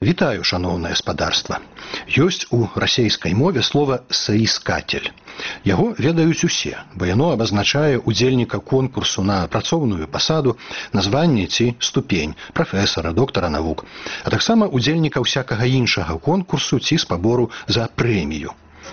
Вітаю, шаноўнае спадарства. Ёсць у расейскай мове слова «саіскатель». Яго ведаюць усе, бо яно абазначае удзельніка конкурсу на працоўную пасаду, названне ці ступень, прафесара, доктара навук, а таксама удзельніка ўсякага іншага конкурсу ці спабору за прэмію.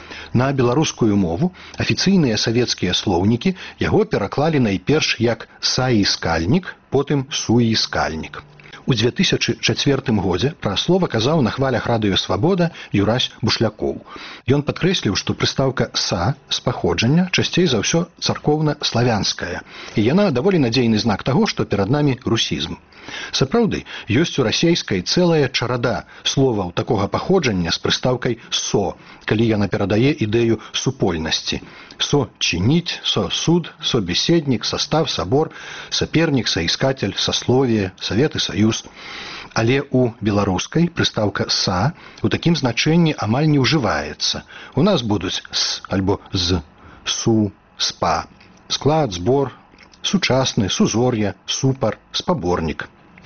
На беларускую мову афіцыйныя савецкія слоўнікі яго пераклалі найперш як «саіскальнік», потым «суіскальнік». У 2004 годзе пра слова казаў на хвалях радыё «Свабода» Юрась Бушлякоў. Ён падкрэсліў, што прыстаўка «са» з паходжання часцей за ўсё царкоўна-славянская, і яна даволі надзейны знак таго, што перад намі русізм. Сапраўды, ёсць у расейскай цэлая чарада словаў такога паходжання з прыстаўкай «со», калі яна перадае ідэю супольнасці. Со-чинить, со-суд, собеседник, состав, собор, соперник, соискатель, сословие, совет и союз. Але у беларускай прыстаўка «са» у такім значэнні амаль не ўжываецца. У нас будуць «с» альбо «з», «су», «спа», склад, збор, сучасны, сузор'я, супар, спаборнік.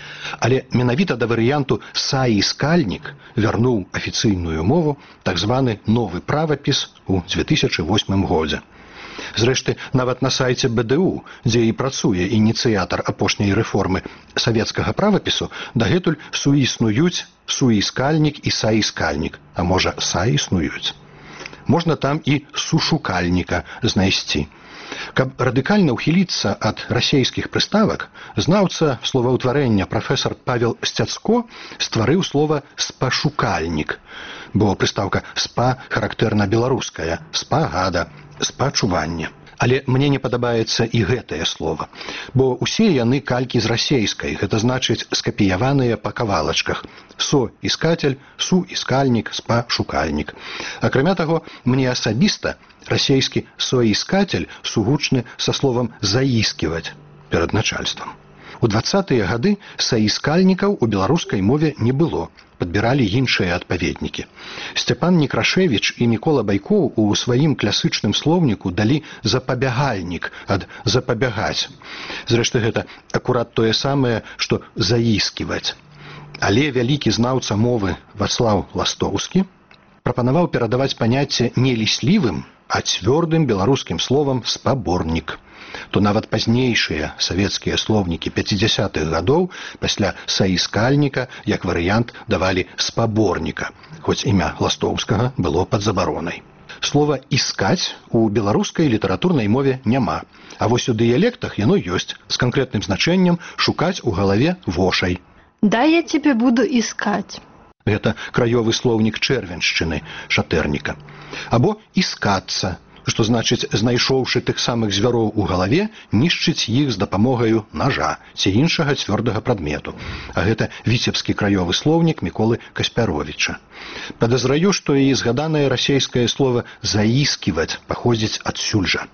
Але менавіта да варыянту «саіскальнік» вярнуў афіцыйную мову так званы новы правапіс у 2008 годзе. Зрэшты, нават на сайце БДУ, дзе і працуе ініцыятар апошняй рэформы савецкага правапісу, дагэтуль суіснуюць суіскальнік і саіскальнік, а можа, саіснуюць. Можна там і сушукальніка знайсці. Каб радыкальна ўхіліцца ад расейскіх прыставак, знаўца словаўтварэння прафесар Павел Сцяцко стварыў слова «спашукальнік», бо прыстаўка «спа» характэрна беларуская, «спагада», «спачуванне». Але мне не падабаецца і гэтае слова, бо ўсе яны калькі з расейскай, гэта значыць скапіяваныя па кавалачках. Со-іскатель, су-іскальнік, спа-шукальнік. Акрамя таго, мне асабіста расейскі «соіскатель» сугучны са словам «заісківаць» перад начальствам. У 20-тыя гады саіскальнікаў у беларускай мове не было, падбіралі іншыя адпаведнікі. Сцяпан Некрашевіч і Мікола Байкоў у сваім класычным слоўніку далі запабягальнік ад запабягаць. Зрэшты, гэта акурат тое самае, што заісківаць. Але вялікі знаўца мовы Вацлаў Ластоўскі прапанаваў перадаваць паняцце не ліслівым, а цвёрдым беларускім словам «спаборнік». То нават пазнейшыя савецкія слоўнікі 50-х гадоў пасля саіскальніка як варыянт давалі спаборніка, хоць імя Ластоўскага было пад забаронай. Слова «іскаць» у беларускай літаратурнай мове няма, а вось у дыялектах яно ёсць з канкрэтным значэннем «шукаць у галаве вошай». «Да, я тебе буду искать». Гэта краёвы слоўнік чэрвеншчыны, шатэрніка. Або «іскацца», што значыць, знайшоўшы тых самых звяроў у галаве, нішчыць іх з дапамогаю нажа ці іншага цвёрдага прадмету. А гэта віцебскі краёвы слоўнік Міколы Каспяровіча. Падазраю, што і згаданае расейскае слова «заісківаць» паходзіць адсюль жа.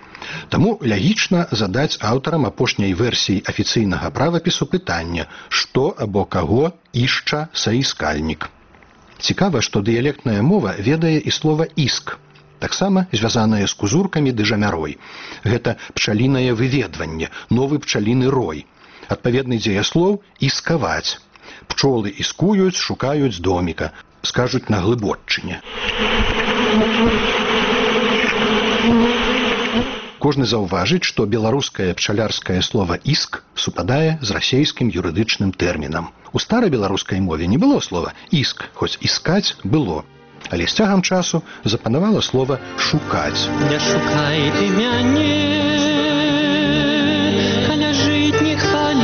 Таму лягічна задаць аўтарам апошняй версіі афіцыйнага правапісу пытанне, што або каго ішча саіскальнік. Цікава, што дыялектная мова ведае і слова «іск», таксама звязанае з кузуркамі ды жамярой. Гэта пчалінае выведванне, новы пчаліны рой. Адпаведны дзеяслоў «іскаваць». Пчолы іскуюць, шукаюць доміка, скажуць на глыботчыне. Кожны заўважыць, што беларускае пчалярскае слова «іск» супадае з расейскім юрыдычным тэрмінам. У старабеларускай мове не было слова «іск», хоць «іскаць» было. Але з цягам часу запанавала слова «шукаць». Не шукай ты мяне, каля жытніх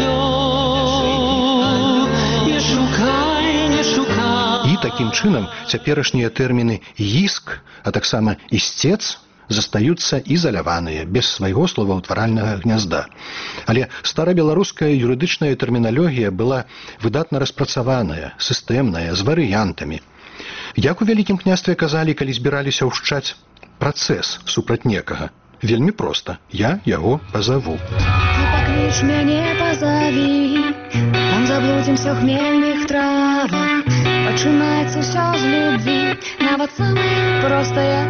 палёў, не шукай, не шукай. І такім чынам цяперашнія тэрміны «іск», а таксама «ісцец» застаюцца ізаляваныя, без свайго словаўтваральнага гнязда. Але старабеларуская юрыдычная тэрміналогія была выдатна распрацаваная, сістэмная, з варыянтамі. Як у вялікім княстве казалі, калі збіраліся ўшчаць працэс супраць некага? Вельмі проста. Я яго пазаву. Ты пакліч мяне, пазаві, там заблудзімся ў хмельных травах. Пачынаецца ўсё з любві, нават самыя простыя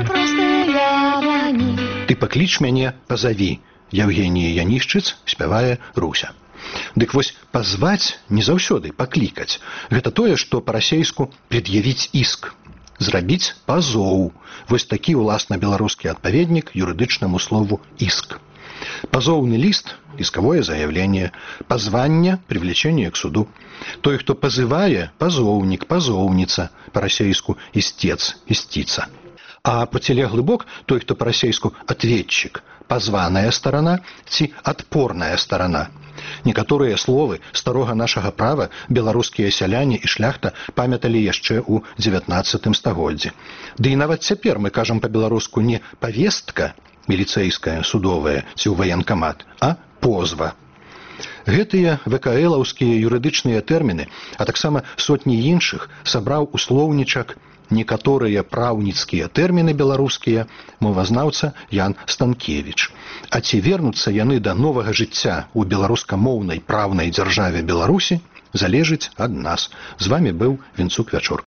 явані. Ты пакліч мяне, пазаві. Евгенія Янішчыц спявае Руся. Дык вось пазваць не заўсёды паклікаць. Гэта тое, што па-расейску пред'явіць іск. Зрабіць пазоў. Вось такі ўласна беларускі адпаведнік юрыдычнаму слову іск. Пазоўны ліст – исковое заявление, позвание – привлечение к суду. Той, кто позывае – пазоўнік, пазоўніца, па-расейску истец, истица. А процілеглы бок – той, кто па-расейску ответчик, позваная сторона ці адпорная сторона. Некаторыя словы старога нашага права беларускія сяляне і шляхта памяталі яшчэ ў 19 стагоддзі. Ды і нават цяпер мы кажам па-беларуску не павестка, міліцэйская, судовая ці ў ваенкамат, а позва. Гэтыя ВКЛаўскія юрыдычныя тэрміны, а таксама сотні іншых сабраў у слоўнічак некаторыя праўніцкія тэрміны беларускія мовазнаўца Ян Станкевіч. А ці вернуцца яны да новага жыцця ў беларускамоўнай праўнай дзяржаве Беларусі, залежыць ад нас. З вамі быў Вінцук Вячор.